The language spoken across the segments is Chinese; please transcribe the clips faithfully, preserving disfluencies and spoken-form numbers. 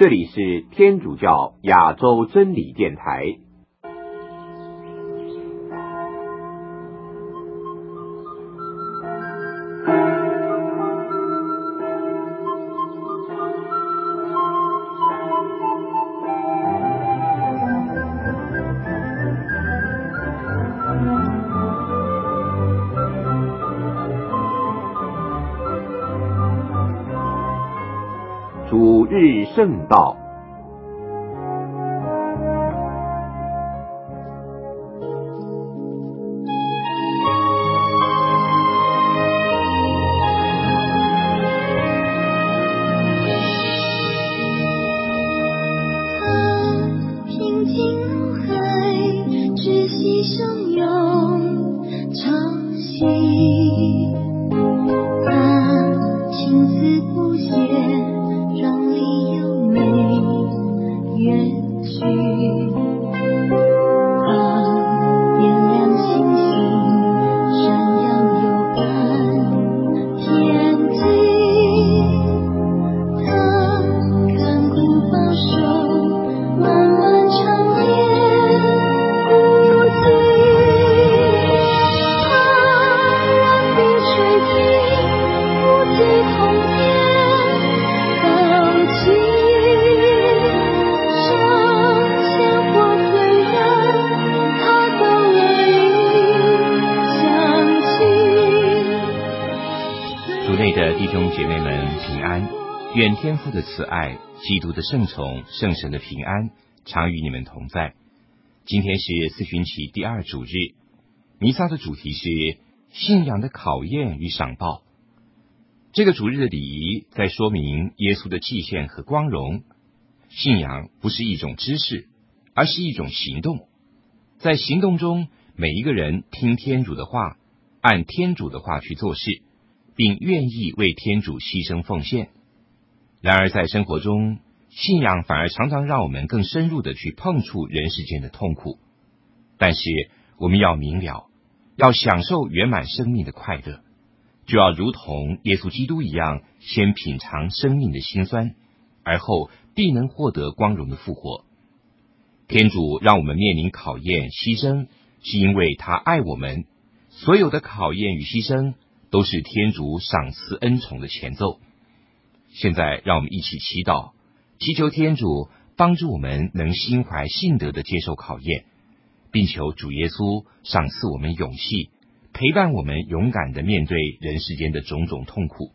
这里是天主教亚洲真理电台。主日圣道， 平静如海，窒息汹涌，潮汐，他情思不显，壮丽优美，远去，他点亮星星，闪耀幽暗天际，他看顾保守，漫漫长夜不尽，他让冰吹尽，无际空间高起，上鲜花虽然，他都乐意想起。 主内的弟兄姐妹们平安，愿天父的慈爱、基督的圣宠、圣神的平安常与你们同在。今天是四旬期第二主日，弥撒的主题是信仰的考验与赏报。这个主日的礼仪在说明耶稣的祭献和光荣。信仰不是一种知识，而是一种行动。在行动中，每一个人听天主的话，按天主的话去做事，并愿意为天主牺牲奉献。然而在生活中，信仰反而常常让我们更深入地去碰触人世间的痛苦。但是我们要明了，要享受圆满生命的快乐，就要如同耶稣基督一样，先品尝生命的辛酸，而后必能获得光荣的复活。天主让我们面临考验、牺牲，是因为他爱我们。所有的考验与牺牲都是天主赏赐恩宠的前奏。现在让我们一起祈祷，祈求天主帮助我们能心怀信德地接受考验，并求主耶稣赏赐我们勇气，陪伴我们勇敢地面对人世间的种种痛苦。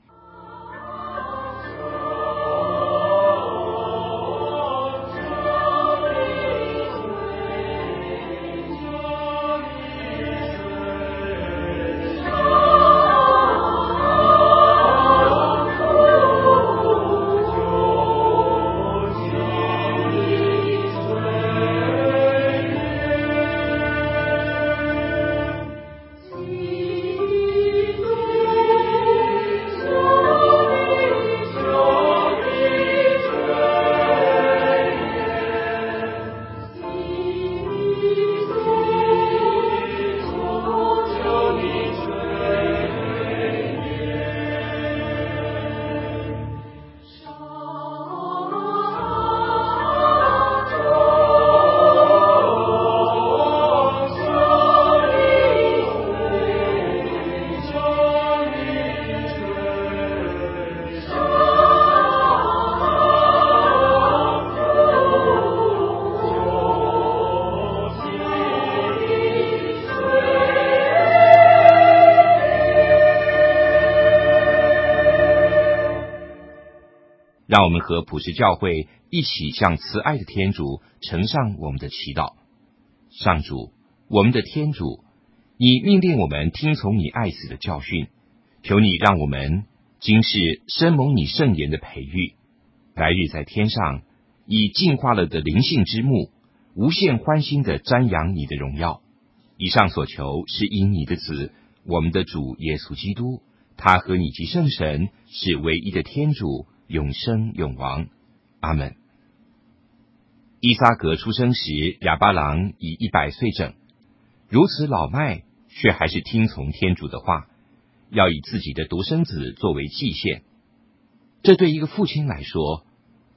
让我们和普世教会一起向慈爱的天主呈上我们的祈祷。上主，我们的天主，你命令我们听从你爱子的教训，求你让我们今世深蒙你圣言的培育，来日在天上以净化了的灵性之目，无限欢欣地瞻仰你的荣耀。以上所求是因你的子，我们的主耶稣基督，他和你及圣神是唯一的天主，永生永王。阿们。依撒格出生时，亚巴郎已一百岁整，如此老迈，却还是听从天主的话，要以自己的独生子作为祭献。这对一个父亲来说，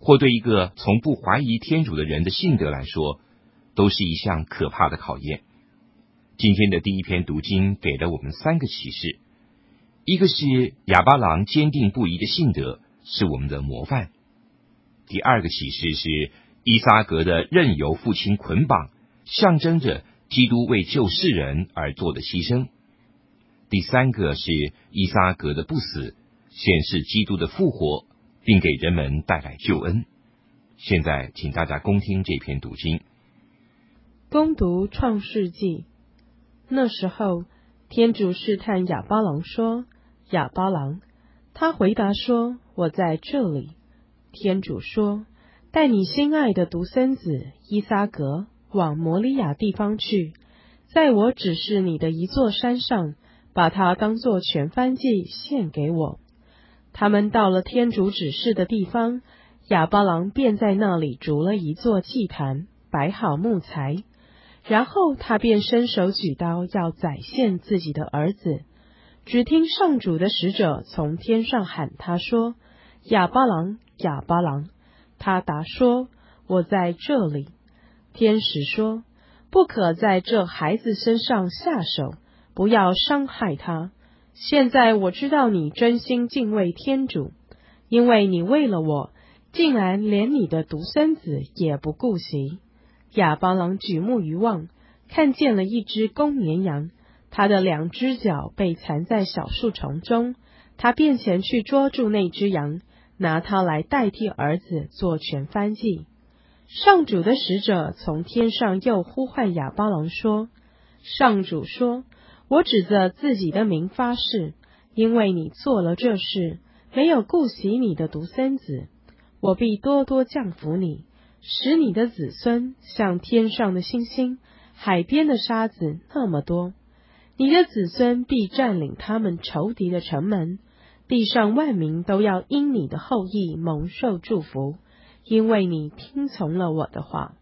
或对一个从不怀疑天主的人的信德来说，都是一项可怕的考验。今天的第一篇读经给了我们三个启示，一个是亚巴郎坚定不移的信德是我们的模范，第二个启示是依撒格的任由父亲捆绑，象征着基督为救世人而做的牺牲，第三个是依撒格的不死显示基督的复活，并给人们带来救恩。现在请大家恭听这篇读经。 恭读创世纪。那时候，天主试探亚巴郎说：亚巴郎。他回答说：我在这里。天主说：带你心爱的独生子依撒格往摩利亚地方去，在我指示你的一座山上，把它当作全燔祭献给我。他们到了天主指示的地方，亚巴郎便在那里筑了一座祭坛，摆好木材，然后他便伸手举刀要宰献自己的儿子。只听上主的使者从天上喊他说：亚巴郎，亚巴郎。他答说：我在这里。天使说：不可在这孩子身上下手，不要伤害他。现在我知道你真心敬畏天主，因为你为了我，竟然连你的独生子也不顾惜。亚巴郎举目一望，看见了一只公绵羊，它的两只脚被缠在小树丛中，他便前去捉住那只羊，拿它来代替儿子做全燔祭。上主的使者从天上又呼唤亚巴郎说：上主说，我指着自己的名发誓，因为你做了这事，没有顾惜你的独生子，我必多多降福你，使你的子孙像天上的星星，海边的沙子那么多。你的子孙必占领他们仇敌的城门，地上万民都要因你的后裔蒙受祝福，因为你听从了我的话。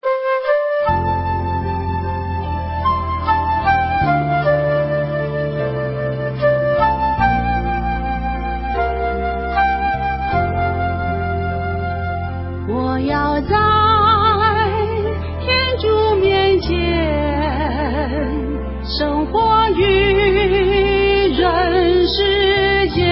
我要在天主面前生活于人世间，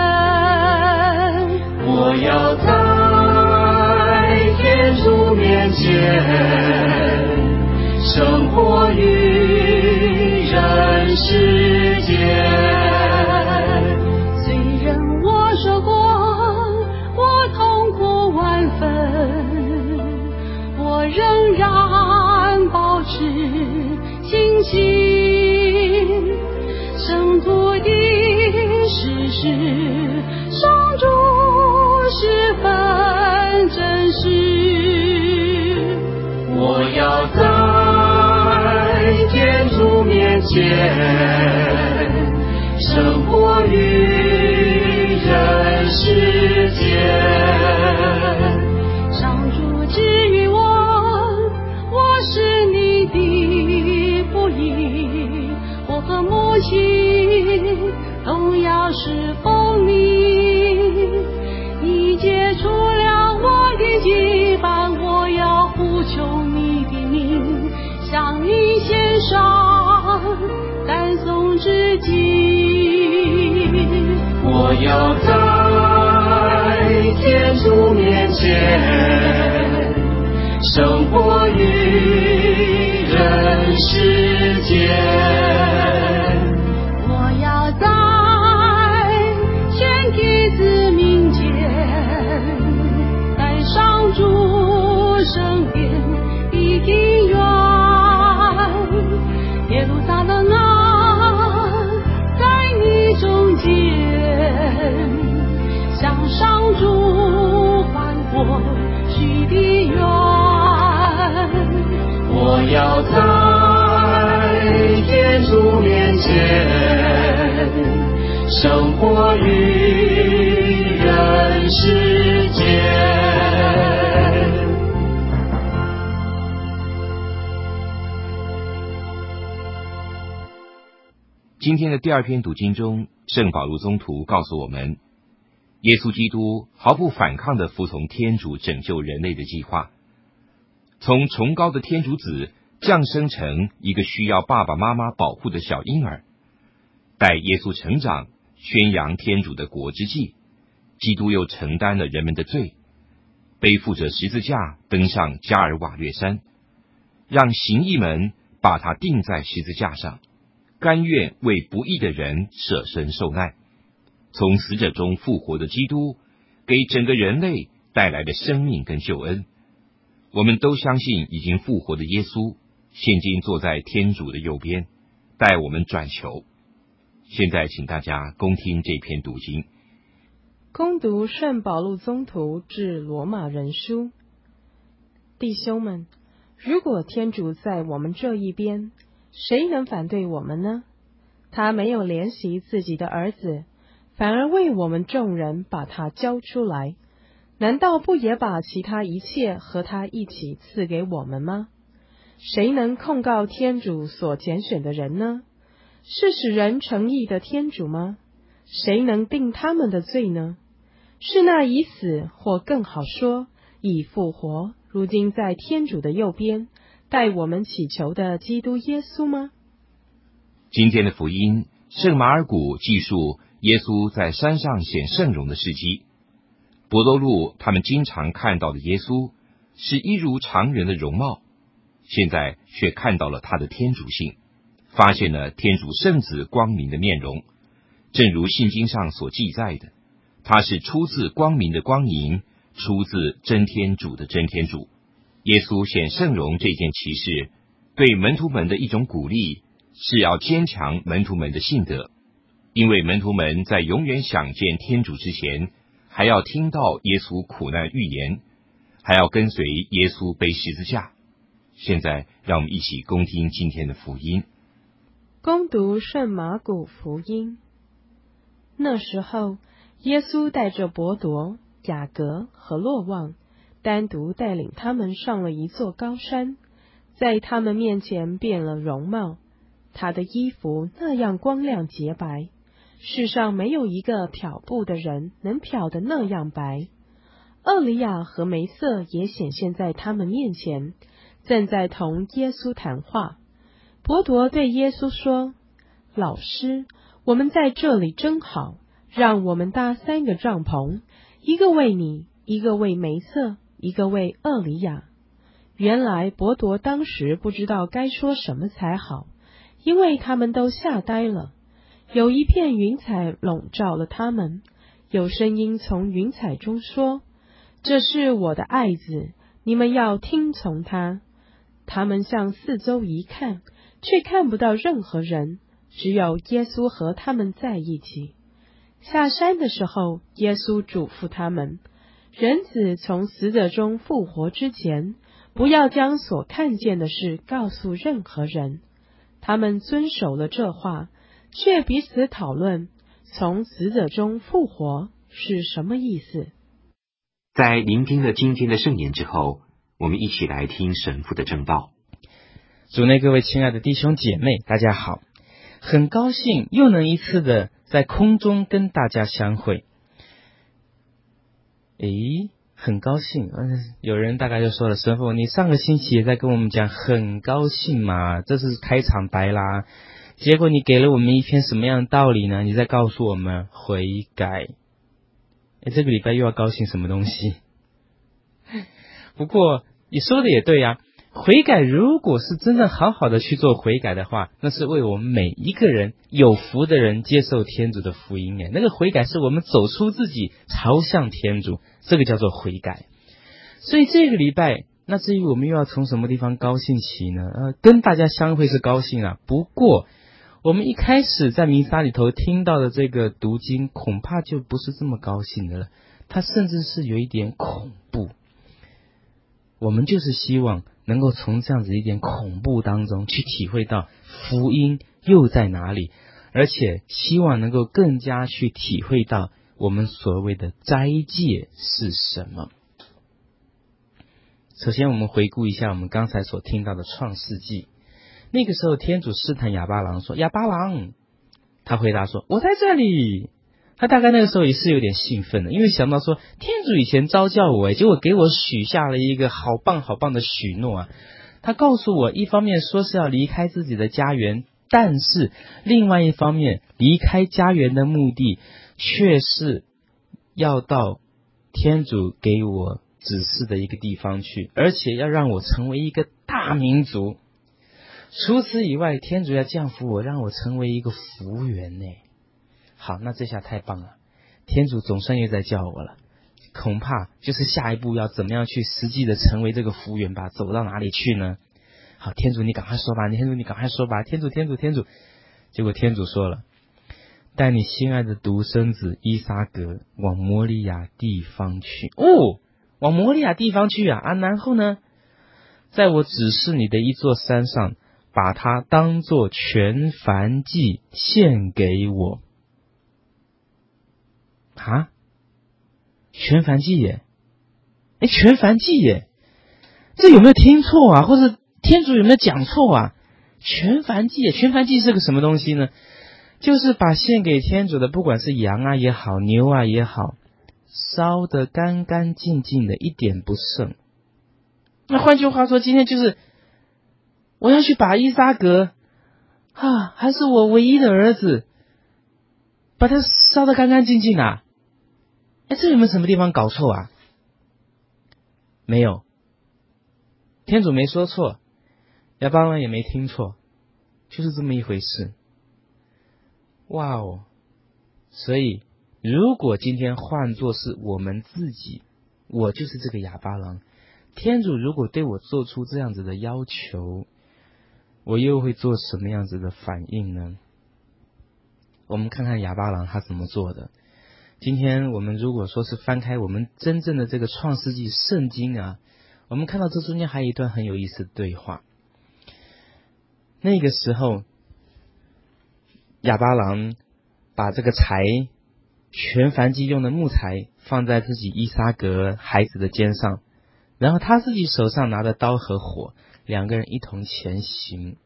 我要在天主面前生活于人世间。虽然我受过，我痛苦万分，我仍然保持信心。圣徒的事实，上主十分真实。我要在天主面前生活于人世间。上主之于我，我是你的福音，我和母亲都要侍奉你。你解除了我的羁绊，我要呼求你的名，向你献上赞颂之祭。我要在天主面前生活于人世间。我要在全体子民间，在上主身边的庭院。耶路撒冷啊，在你中间，向上主欢活许的愿。我要在天主面前生活于人世间。 今天的第二篇读经中，圣保禄宗徒告诉我们， 耶稣基督毫不反抗地服从天主拯救人类的计划，从崇高的天主子降生成一个需要爸爸妈妈保护的小婴儿，待耶稣成长，宣扬天主的国之际，基督又承担了人们的罪，背负着十字架登上加尔瓦略山，让行义们把他钉在十字架上，甘愿为不义的人舍身受难。从死者中复活的基督，给整个人类带来的生命跟救恩。我们都相信已经复活的耶稣，现今坐在天主的右边，带我们转求。现在请大家恭听这篇读经。 恭读圣保禄宗徒致罗马人书。弟兄们，如果天主在我们这一边，谁能反对我们呢？他没有怜惜自己的儿子，反而为我们众人把他交出来，难道不也把其他一切和他一起赐给我们吗？谁能控告天主所拣选的人呢？是使人成义的天主吗？谁能定他们的罪呢？是那已死，或更好说已复活，如今在天主的右边，待我们祈求的基督耶稣吗？ 今天的福音，圣马尔谷记述耶稣在山上显圣容的事迹。伯多禄他们经常看到的耶稣是一如常人的容貌，现在却看到了他的天主性，发现了天主圣子光明的面容。正如信经上所记载的，他是出自光明的光明，出自真天主的真天主。耶稣显圣容这件奇事，对门徒们的一种鼓励，是要坚强门徒们的信德。因为门徒们在永远想见天主之前，还要听到耶稣苦难预言，还要跟随耶稣背十字架。现在让我们一起恭听今天的福音。 恭读圣马谷福音。那时候，耶稣带着伯铎、雅各和若望，单独带领他们上了一座高山，在他们面前变了容貌。他的衣服那样光亮洁白，世上没有一个漂布的人能漂得那样白。厄里亚和梅瑟也显现在他们面前，正在同耶稣谈话。伯铎对耶稣说：老师，我们在这里真好，让我们搭三个帐篷，一个为你，一个为梅瑟，一个为厄里亚。原来伯铎当时不知道该说什么才好，因为他们都吓呆了。有一片云彩笼罩了他们，有声音从云彩中说：这是我的爱子，你们要听从他。他们向四周一看，却看不到任何人，只有耶稣和他们在一起。下山的时候，耶稣嘱咐他们，人子从死者中复活之前，不要将所看见的事告诉任何人。他们遵守了这话，却彼此讨论，从死者中复活是什么意思。 在聆听了今天的圣言之后，我们一起来听神父的证道。 主内各位亲爱的弟兄姐妹，大家好，很高兴又能一次的在空中跟大家相会。诶，很高兴，嗯，有人大概就说了，神父，你上个星期也在跟我们讲很高兴嘛，这是开场白啦，结果你给了我们一篇什么样的道理呢？你在告诉我们悔改。诶，这个礼拜又要高兴什么东西？不过你说的也对啊，悔改如果是真正好好的去做悔改的话，那是为我们每一个人有福的人接受天主的福音诶，那个悔改是我们走出自己朝向天主，这个叫做悔改。所以这个礼拜，那至于我们又要从什么地方高兴起呢？呃，跟大家相会是高兴啊，不过我们一开始在弥撒里头听到的这个读经，恐怕就不是这么高兴的了，它甚至是有一点恐怖。我们就是希望能够从这样子一点恐怖当中去体会到福音又在哪里，而且希望能够更加去体会到我们所谓的斋戒是什么。首先我们回顾一下我们刚才所听到的创世纪，那个时候天主试探亚巴郎说，亚巴郎，他回答说，我在这里。 他大概那个时候也是有点兴奋的，因为想到说天主以前召叫我，结果给我许下了一个好棒好棒的许诺啊。他告诉我，一方面说是要离开自己的家园，但是另外一方面，离开家园的目的却是要到天主给我指示的一个地方去，而且要让我成为一个大民族。除此以外，天主要降福我，让我成为一个福源呢。好，那这下太棒了，天主总算又在叫我了，恐怕就是下一步要怎么样去实际的成为这个福源吧，走到哪里去呢？好，天主你赶快说吧，天主你赶快说吧，天主天主天主。结果天主说了，带你心爱的独生子依撒格往摩利亚地方去。哦，往摩利亚地方去啊啊！然后呢，在我指示你的一座山上，把它当作全燔祭献给我。啊，全燔祭耶？哎，全燔祭耶？这有没有听错啊？或者天主有没有讲错啊？全燔祭，全燔祭是个什么东西呢？就是把献给天主的，不管是羊啊也好，牛啊也好，烧得干干净净的，一点不剩。那换句话说，今天就是我要去把依撒格啊，还是我唯一的儿子，把它烧得干干净净啊。哎，这有没有什么地方搞错啊？没有，天主没说错，亚巴郎也没听错，就是这么一回事。哇哦！所以如果今天换作是我们自己，我就是这个亚巴郎，天主如果对我做出这样子的要求，我又会做什么样子的反应呢？我们看看亚巴郎他怎么做的。今天我们如果说是翻开我们真正的这个创世纪圣经啊，我们看到这中间还有一段很有意思的对话。那个时候亚巴郎把这个柴，全燔祭用的木材放在自己依撒格孩子的肩上，然后他自己手上拿着刀和火，两个人一同前行。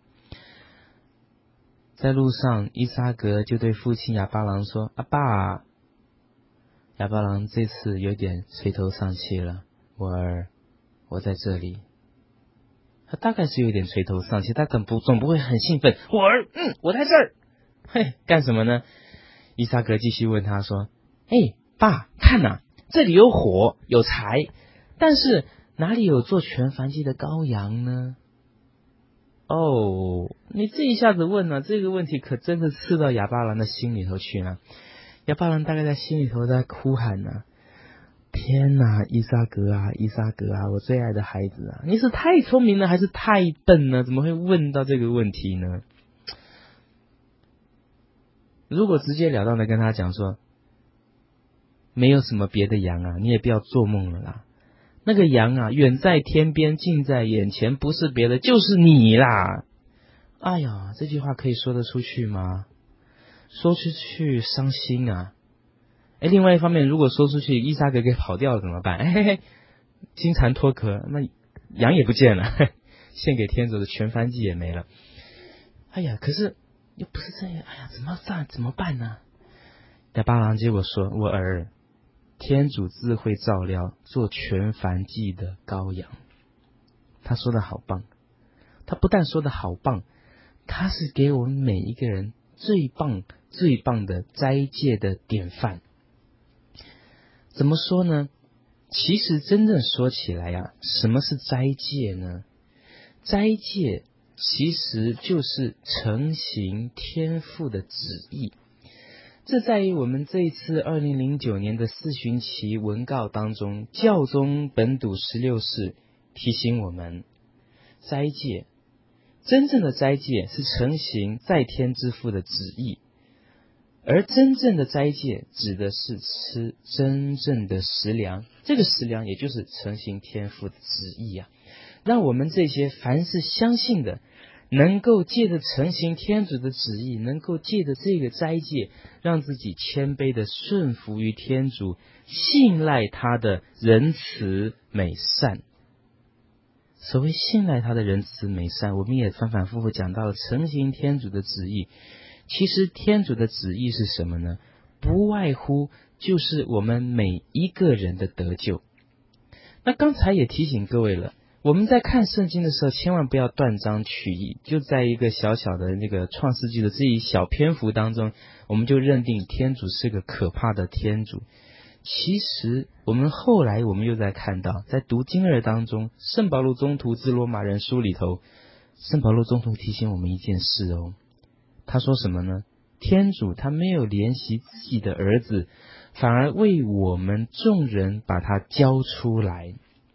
在路上，依撒格就对父亲亚巴郎说：阿爸，亚巴郎这次有点垂头丧气了，我儿，我在这里。他大概是有点垂头丧气，他总不总不会很兴奋，我儿，嗯，我在这儿。嘿，干什么呢？依撒格继续问他说：哎，爸，看哪，这里有火有柴，但是哪里有做全燔祭的羔羊呢？哦，你这一下子问了、啊、这个问题可真的刺到亚巴郎的心里头去了。亚巴郎大概在心里头在哭喊呢、啊：天哪，依撒格啊，依撒格啊，我最爱的孩子啊，你是太聪明了还是太笨呢？怎么会问到这个问题呢？如果直截了当的跟他讲说，没有什么别的羊啊，你也不要做梦了啦。那个羊啊，远在天边，近在眼前，不是别的，就是你啦。哎呀，这句话可以说得出去吗？说出去伤心啊。哎，另外一方面，如果说出去，依撒格给跑掉了怎么办？哎嘿嘿，金蝉脱壳，那羊也不见了，献给天主的全燔祭也没了。哎呀，可是又不是这样，哎呀，怎么办？怎么办呢？亚巴郎结果说：我儿，天主自会照料做全燔祭的羔羊。他说的好棒，他不但说的好棒，他是给我们每一个人最棒最棒的斋戒的典范。怎么说呢？其实真正说起来啊，什么是斋戒呢？斋戒其实就是承行天父的旨意。这在于我们这一次二零零九年的四旬期文告当中，教宗本笃十六世提醒我们，斋戒，真正的斋戒是承行在天之父的旨意，而真正的斋戒指的是吃真正的食粮，这个食粮也就是承行天父的旨意啊，让我们这些凡是相信的，能够借着承行天主的旨意，能够借着这个斋戒，让自己谦卑的顺服于天主，信赖他的仁慈美善。所谓信赖他的仁慈美善，我们也反反复复讲到了承行天主的旨意。其实天主的旨意是什么呢？ 不外乎就是我们每一个人的得救。那刚才也提醒各位了，我们在看圣经的时候，千万不要断章取义，就在一个小小的那个创世纪的这一小篇幅当中，我们就认定天主是个可怕的天主。其实我们后来我们又在看到，在读经二当中，圣保禄宗徒致罗马人书里头，圣保禄宗徒提醒我们一件事哦，他说什么呢？天主他没有怜惜自己的儿子，反而为我们众人把他交出来。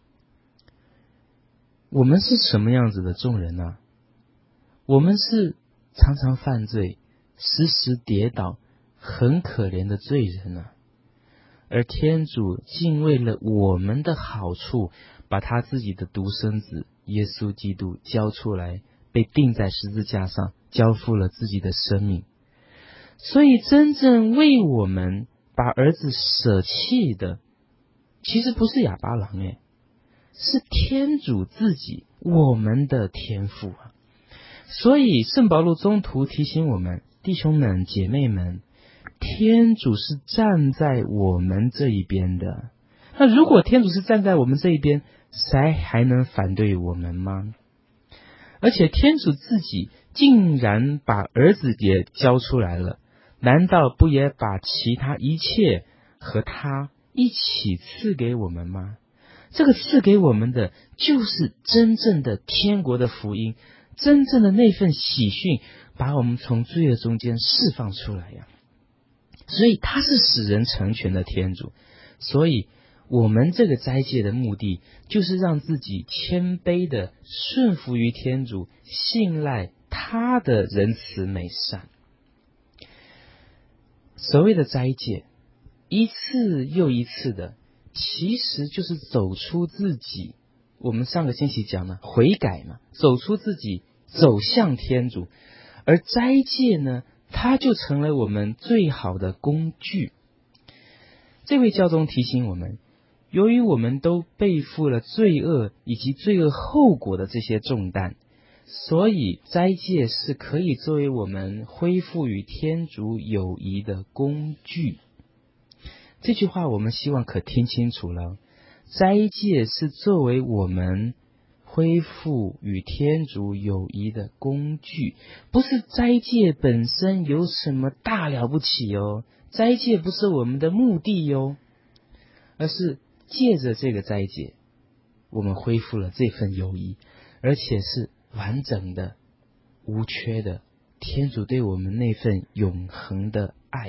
我们是什么样子的众人啊？我们是常常犯罪，时时跌倒，很可怜的罪人啊。而天主竟为了我们的好处，把他自己的独生子耶稣基督交出来，被钉在十字架上，交付了自己的生命。所以真正为我们把儿子舍弃的，其实不是亚巴郎诶，是天主自己，我们的天父啊。所以圣保禄宗徒提醒我们，弟兄们姐妹们，天主是站在我们这一边的。那如果天主是站在我们这一边，谁还能反对我们吗？而且天主自己竟然把儿子也交出来了，难道不也把其他一切和他一起赐给我们吗？这个赐给我们的就是真正的天国的福音，真正的那份喜讯，把我们从罪恶中间释放出来呀。所以他是使人成全的天主，所以我们这个斋戒的目的就是让自己谦卑的顺服于天主，信赖他的仁慈美善。所谓的斋戒，一次又一次的，其实就是走出自己。我们上个星期讲了悔改嘛，走出自己，走向天主。而斋戒呢，它就成了我们最好的工具。这位教宗提醒我们，由于我们都背负了罪恶以及罪恶后果的这些重担，所以斋戒是可以作为我们恢复与天主友谊的工具。这句话我们希望可听清楚了，斋戒是作为我们恢复与天主友谊的工具，不是斋戒本身有什么大了不起哦，斋戒不是我们的目的哟，而是借着这个斋戒，我们恢复了这份友谊，而且是完整的、无缺的，天主对我们那份永恒的爱。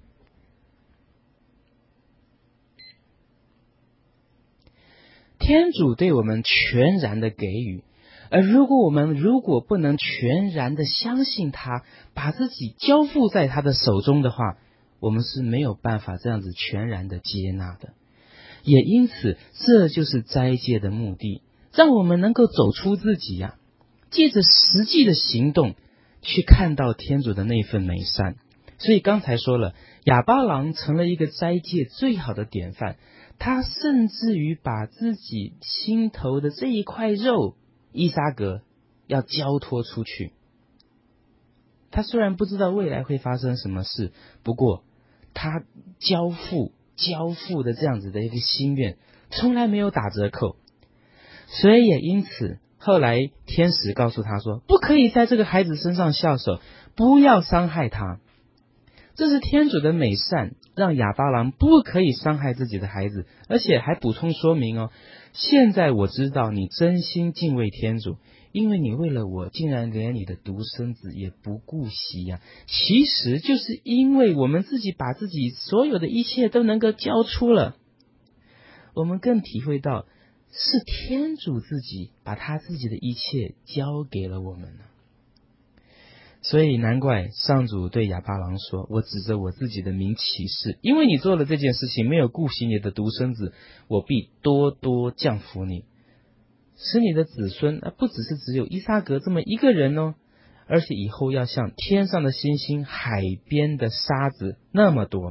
天主对我们全然的给予，而如果我们如果不能全然的相信他，把自己交付在他的手中的话，我们是没有办法这样子全然的接纳的。也因此，这就是斋戒的目的，让我们能够走出自己呀、啊，借着实际的行动去看到天主的那份美善。所以刚才说了，亚巴郎成了一个斋戒最好的典范，他甚至于把自己心头的这一块肉依撒格要交托出去。他虽然不知道未来会发生什么事，不过他交付交付的这样子的一个心愿从来没有打折扣。所以也因此后来天使告诉他说，不可以在这个孩子身上下手，不要伤害他。这是天主的美善，让亚巴郎不可以伤害自己的孩子，而且还补充说明哦，现在我知道你真心敬畏天主，因为你为了我竟然连你的独生子也不顾惜呀、啊。其实就是因为我们自己把自己所有的一切都能够交出了，我们更体会到是天主自己把他自己的一切交给了我们了。所以难怪上主对亚巴郎说，我指着我自己的名起誓，因为你做了这件事情，没有顾惜你的独生子，我必多多降福你，使你的子孙不只是只有依撒格这么一个人哦，而且以后要像天上的星星，海边的沙子那么多。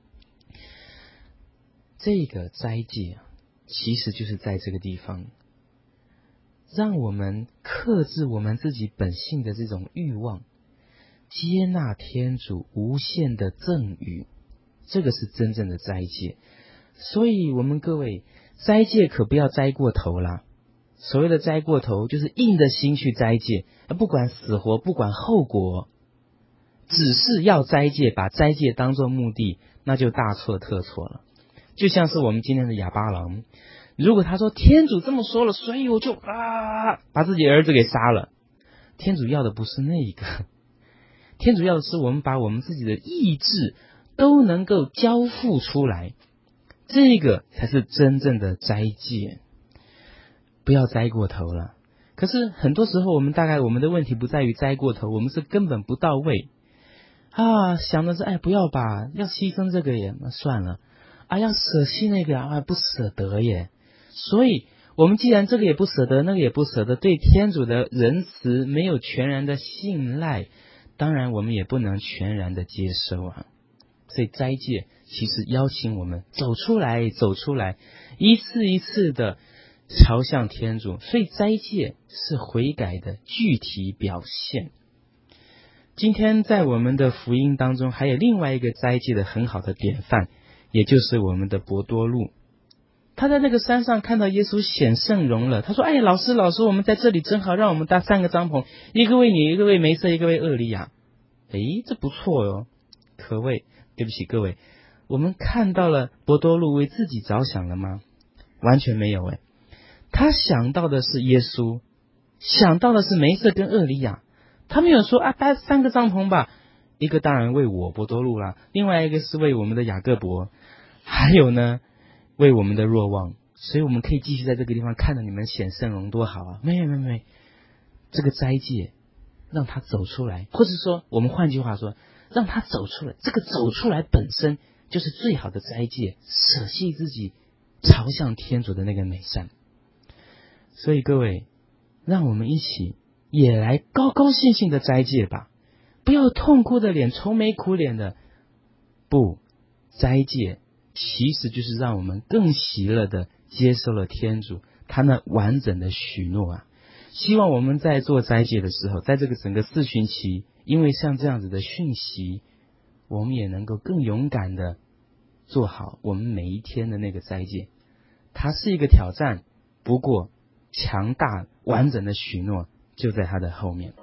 这个斋戒其实就是在这个地方，让我们克制我们自己本性的这种欲望，接纳天主无限的赠予， 这个是真正的斋戒。所以我们各位，斋戒可不要斋过头啦。所谓的斋过头，就是硬着心去斋戒，不管死活，不管后果，只是要斋戒，把斋戒当作目的，那就大错特错了。就像是我们今天的哑巴郎，如果他说天主这么说了，所以我就啊把自己儿子给杀了，天主要的不是那个，天主要的是我们把我们自己的意志都能够交付出来，这个才是真正的斋戒。不要斋过头了。可是很多时候我们大概我们的问题不在于斋过头，我们是根本不到位啊，想的是哎不要吧，要牺牲这个也那算了啊，要舍弃那个啊不舍得耶。所以我们既然这个也不舍得，那个也不舍得，对天主的仁慈没有全然的信赖，当然我们也不能全然的接受啊。所以斋戒其实邀请我们走出来走出来，一次一次的朝向天主。所以斋戒是悔改的具体表现。今天在我们的福音当中还有另外一个斋戒的很好的典范，也就是我们的伯多禄。他在那个山上看到耶稣显圣容了，他说哎老师老师，我们在这里真好，让我们搭三个帐篷，一个为你，一个为梅瑟，一个为厄利亚。诶，这不错哟。可谓对不起各位，我们看到了伯多禄为自己着想了吗？完全没有诶。他想到的是耶稣，想到的是梅瑟跟厄利亚，他没有说啊搭三个帐篷吧，一个当然为我伯多禄啦，另外一个是为我们的雅各伯，还有呢为我们的若望。所以我们可以继续在这个地方看到你们显圣容多好啊！没有没有没有，这个斋戒让他走出来，或者说我们换句话说，让他走出来，这个走出来本身就是最好的斋戒，舍弃自己朝向天主的那个美善。所以各位，让我们一起也来高高兴兴的斋戒吧，不要痛哭的脸，愁眉苦脸的。不，斋戒其实就是让我们更喜乐的接受了天主他那完整的许诺啊。希望我们在做斋戒的时候，在这个整个四旬期，因为像这样子的讯息，我们也能够更勇敢的做好我们每一天的那个斋戒。它是一个挑战，不过强大完整的许诺就在它的后面。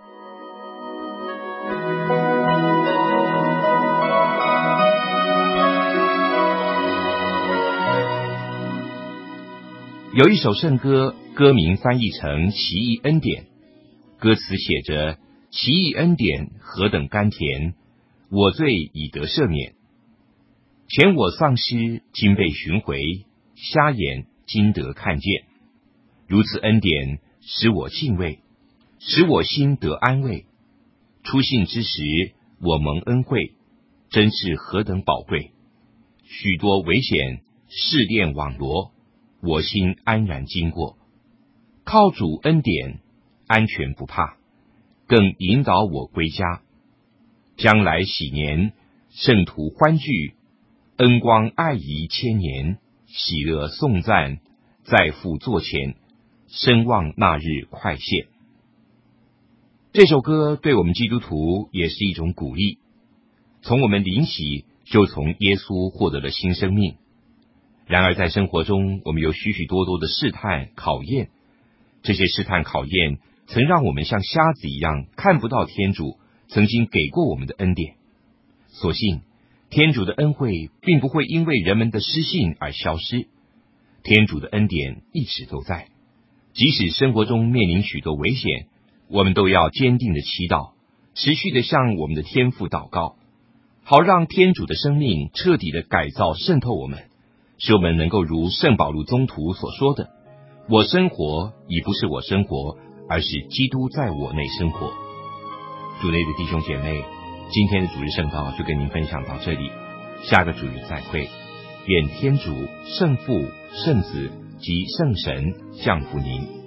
有一首圣歌，歌名翻译成奇异恩典，歌词写着奇异恩典何等甘甜，我罪已得赦免，前我丧失今被寻回，瞎眼今得看见，如此恩典使我敬畏，使我心得安慰，初信之时我蒙恩惠，真是何等宝贵，许多危险试炼网罗，我心安然经过，靠主恩典安全不怕，更引导我归家，将来喜年圣徒欢聚，恩光爱谊千年，喜乐颂赞在父座前，深望那日快现。这首歌对我们基督徒也是一种鼓励，从我们灵洗就从耶稣获得了新生命。然而在生活中，我们有许许多多的试探考验，这些试探考验曾让我们像瞎子一样看不到天主曾经给过我们的恩典。所幸天主的恩惠并不会因为人们的失信而消失，天主的恩典一直都在，即使生活中面临许多危险，我们都要坚定的祈祷，持续的向我们的天父祷告，好让天主的生命彻底的改造渗透我们，使我们能够如圣保禄宗徒所说的，我生活已不是我生活，而是基督在我内生活。主内的弟兄姐妹，今天的主日圣道就跟您分享到这里，下个主日再会。愿天主圣父、圣子及圣神降福您。